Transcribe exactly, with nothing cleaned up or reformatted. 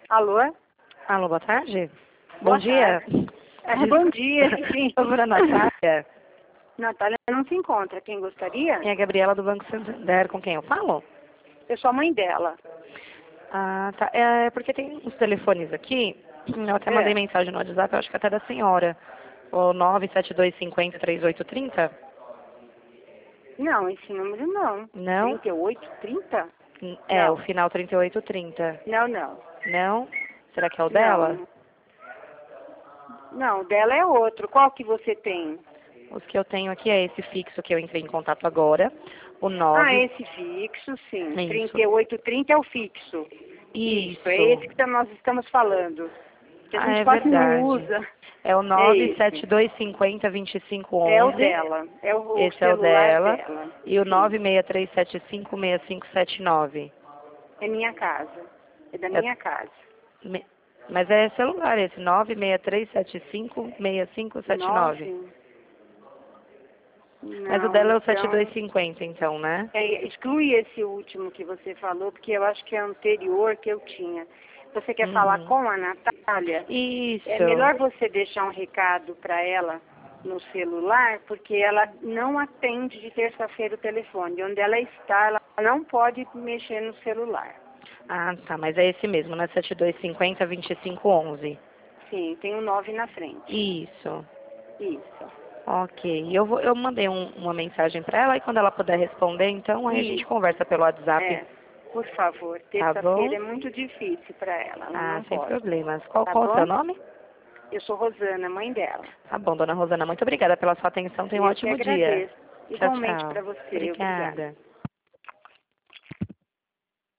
Alô? Alô, boa tarde. Boa Bom dia. É, bom dia, sim. Doutora Natália. Natália não se encontra. Quem gostaria? É a Gabriela do Banco Santander, com quem eu falo? Eu sou a mãe dela. Ah, tá. É porque tem uns telefones aqui. Eu até É. mandei mensagem no WhatsApp, eu acho que até da senhora. O nove sete dois cinco zero três oito três zero. Não, esse número não. Não? trinta e oito, trinta? É, Não. o final trinta e oito trinta. Não, não. Não? Será que é o dela? Não. Não, o dela é outro. Qual que você tem? Os que eu tenho aqui é esse fixo que eu entrei em contato agora. O Ah, nove. esse fixo, sim. Isso. trinta e oito, trinta é o fixo. Isso. É esse que tá- nós estamos falando. Que a Ah, gente é quase não verdade. usa. É o É nove esse. sete dois cinco zero dois cinco um É o um. dela. É o, o Esse é o celular dela. dela. E o Sim. nove seis três sete cinco seis cinco sete nove. É minha casa. É da É, minha casa. me- mas é celular esse, nove seis três sete cinco seis cinco sete nove. Nove? Mas o Não, dela é o sete dois então... cinco zero, então, né? É, exclui esse último que você falou, porque eu acho que é anterior que eu tinha. Você quer falar Uhum. com a Natália? Isso. É melhor você deixar um recado para ela no celular, porque ela não atende de terça-feira o telefone. Onde ela está, ela não pode mexer no celular. Ah, tá, mas é esse mesmo, né? sete dois cinco zero dois cinco um um. Sim, tem um nove na frente. Isso. Isso. Ok. Eu, vou, eu mandei um- uma mensagem para ela e quando ela puder responder, então aí a gente Isso. conversa pelo WhatsApp. É, por favor. Tá bom? Terça-feira é muito difícil para ela, ela Ah, não sem pode. problemas. Qual, Tá qual o seu bom? nome? Eu sou Rosana, mãe dela. Tá bom, dona Rosana. Muito obrigada pela sua atenção. Tenha um Eu que ótimo dia. agradeço. Tchau, Igualmente tchau. para você. Obrigada. Obrigada.